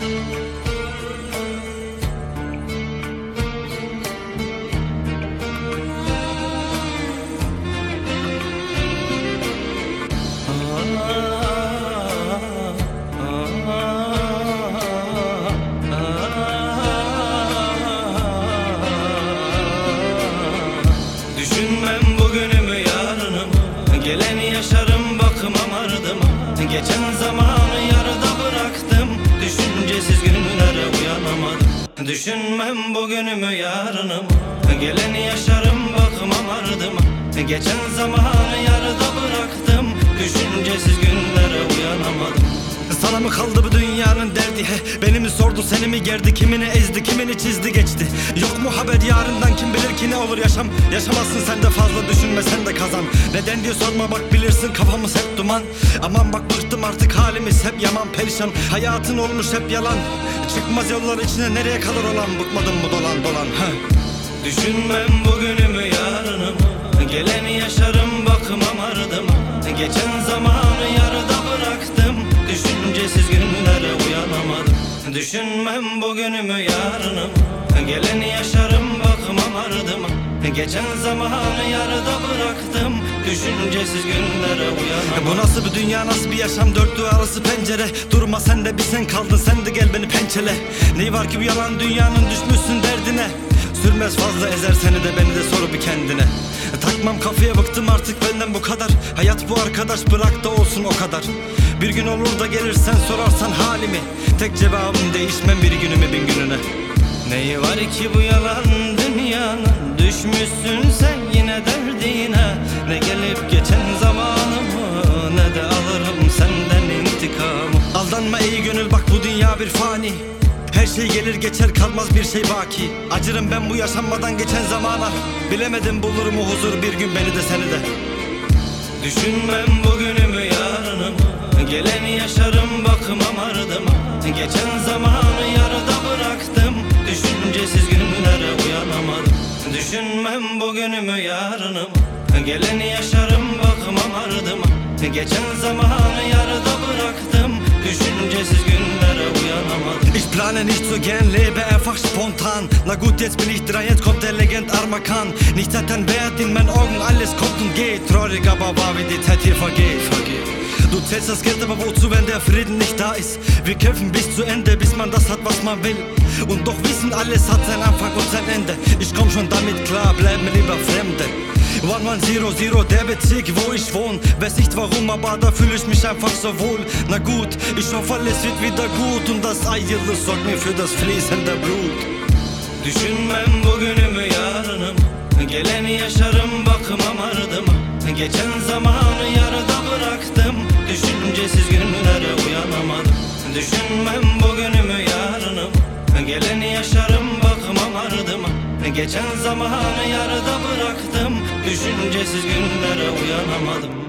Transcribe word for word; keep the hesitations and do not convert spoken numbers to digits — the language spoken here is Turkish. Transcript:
Düşünmem bugünümü yarınımı, geleni yaşarım bakmam ardıma. Geçen zamanı yarıda bıraktım, düşüncesiz günlere uyanamadım. Düşünmem bugünümü yarınımı, geleni yaşarım bakmam ardıma. Geçen zamanı yarıda bıraktım, düşüncesiz günlere uyanamadım. Sana mı kaldı bu dünyanın derdi he? Beni mi sordu, seni mi gerdi, kimini ezdi, kimini çizdi geçti. Yok mu haber yarından, kim bilir ki ne olur yaşam. Yaşamazsın sen de, fazla düşünme sen de kazan. Neden diye sorma bak, bilirsin kafamız hep duman. Aman bak bıktım artık, halimiz hep yaman perişan. Hayatın olmuş hep yalan, çıkmaz yollar içine nereye kalır olan. Bıkmadın mı dolan dolan he? Düşünmem bugünümü yarınımı, geleni yaşarım bakmam ardıma. Geçen zamanı yarıda bıraktım, düşüncesiz günlere uyanamadım. Düşünmem bugünümü yarınımı, geleni yaşarım bakmam ardıma. Geçen zamanı yarıda bıraktım, düşüncesiz günlere uyanamadım. Bu nasıl bir dünya, nasıl bir yaşam, dört duvar arası pencere. Durma sen de, bir sen kaldın, sen de gel beni pençele. Neyi var ki bu yalan dünyanın, düşmüşsün derdine. Sürmez fazla ezer seni de, beni de sor bir kendine. Takmam kafaya, bıktım artık benden bu kadar. Hayat bu arkadaş, bırak da olsun o kadar. Bir gün olur da gelirsen sorarsan halimi, tek cevabım değişmem bir günümü bin gününe. Neyi var ki bu yalan dünyanın, düşmüşsün sen yine derdine. Ne gelip geçen zamanımı, ne de alırım senden intikamı. Aldanma iyi gönül, bak bu dünya bir fani. Her şey gelir geçer, kalmaz bir şey baki. Acırım ben bu yaşanmadan geçen zamana. Bilemedim bulur mu huzur bir gün beni de seni de. Düşünmem bugünümü yarınımı, geleni yaşarım bakmam ardıma. Geçen zamanı yarıda bıraktım, düşüncesiz günlere uyanamadım. Düşünmem bugünümü yarınımı, geleni yaşarım bakmam ardıma. Geçen zamanı yarıda bıraktım, düşüncesiz günlere uyanamadım. Ich plane nicht zu gern, lebe einfach spontan. Na gut, jetzt bin ich drei, jetzt kommt der Legend Armakan. Nichts hat einen Wert in meinen Augen, alles kommt und geht. Traurig aber wahr, wie die Zeit hier vergeht. Du zählst das Geld, aber wozu, wenn der Frieden nicht da ist? Wir kämpfen bis zu Ende, bis man das hat, was man will. Und doch wissen, alles hat seinen Anfang und sein Ende. Ich komm schon damit klar, bleib mir lieber Fremde. One one zero zero, der Bezirk, wo ich wohne. Weiß nicht warum, aber da fühle ich mich einfach so wohl. Na gut, ich hoffe alles wird wieder gut. Und das Eierle sorgt mir für das fließende Blut. Düşünmem bugünümü yarınımı, geleni yaşarım bakmam ardıma. Geçen zamanı yarıda bıraktım, düşüncesiz günlere uyanamadım. Düşünmem bugünümü yarınımı, geleni yaşarım bakmam ardıma. Geçen zamanı yarıda bıraktım, düşüncesiz günlere uyanamadım.